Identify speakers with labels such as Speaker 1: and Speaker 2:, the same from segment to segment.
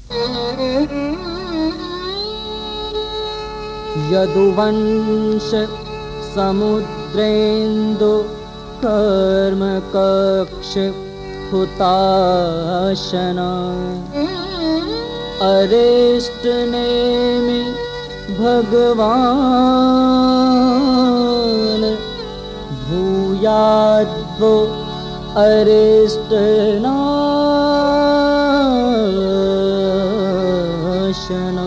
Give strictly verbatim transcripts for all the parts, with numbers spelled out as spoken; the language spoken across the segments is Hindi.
Speaker 1: यदुवंश समुद्रेन्दु कर्म कक्ष हुताशना अरिष्ट नेमि भगवान भूयाद्वो अरिष्ट नाशना।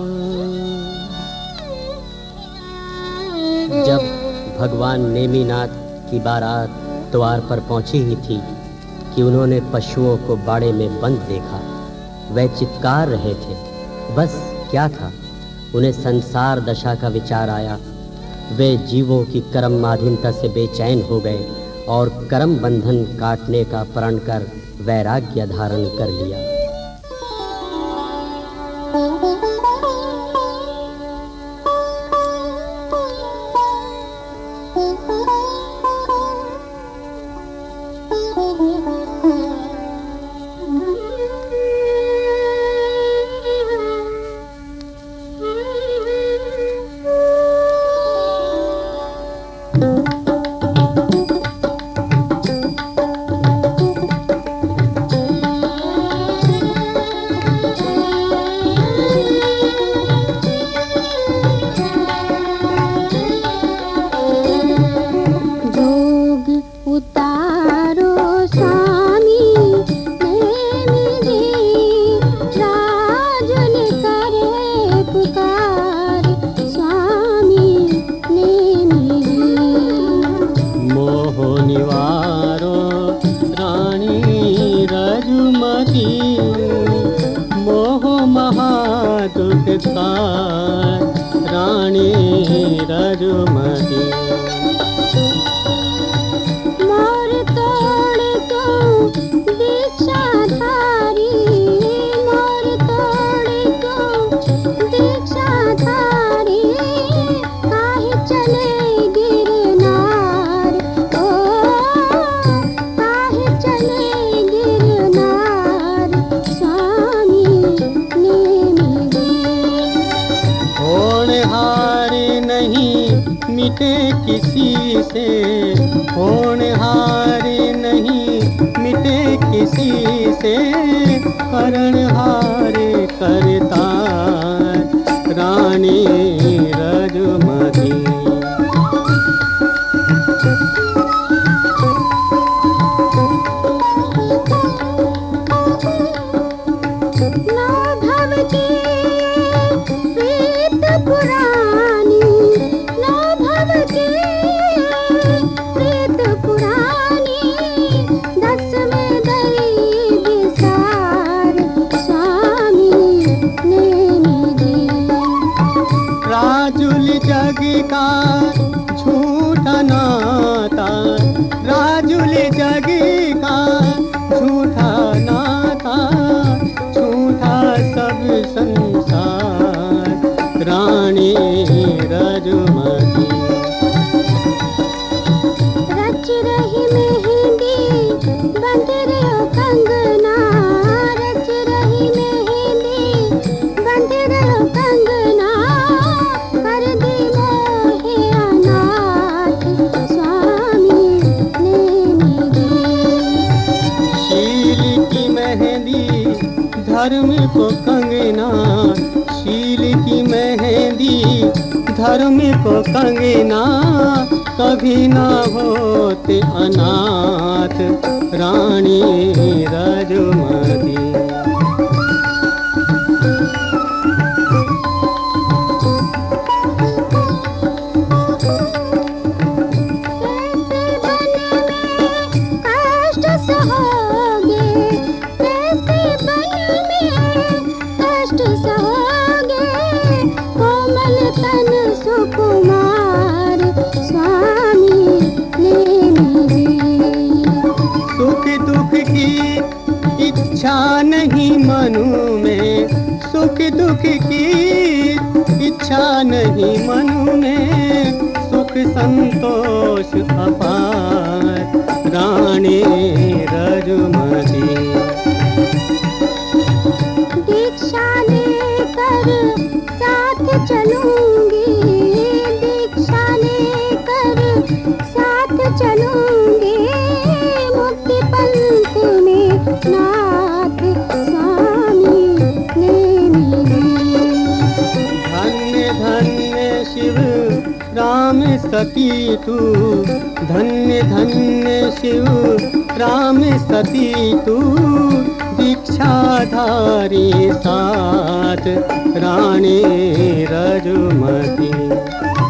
Speaker 2: जब भगवान नेमिनाथ की बारात द्वार पर पहुंची ही थी कि उन्होंने पशुओं को बाड़े में बंद देखा। वह चित्कार रहे थे, बस क्या था, उन्हें संसार दशा का विचार आया। वे जीवों की कर्माधीनता से बेचैन हो गए और कर्म बंधन काटने का प्रण कर वैराग्य धारण कर लिया।
Speaker 1: रानी रजुमती मोर तोड़ को दीक्षाधारी, मोर तोड़ को दीक्षाधारी, काहे चले गिरनार, ओ काहे चले गिरनार, स्वामी नेमी होनहारी नहीं मिटे किसी से, होनहारी नहीं मिटे किसी से, करणहारी करता रानी रजुमती। जग का झूठा नाता, राजुल जग का झूठा नाता, झूठा सब संसार रानी रजुमती। रच रही मेहंदी बंध रहो कंगना, रच रही मेहंदी बंध रहो कंगना, धर्म को कंगना, शील की मेहंदी धर्म को कंगना, कभी ना होते अनाथ रानी रजुमती। इच्छा नहीं मनु में, सुख दुख की इच्छा नहीं मनु में, सुख संतोष अपार रानी रजुमती। दीक्षा
Speaker 3: साथ चलूंगी, दीक्षा लेकर साथ चलूंगी, मुक्ति पंथ में नाथ स्वामी नेमिनाथ।
Speaker 1: धन्य धन्य शिव राम सती तू, धन्य धन्य शिव राम सती तू, दीक्षाधारी साथ रानी रजुमती।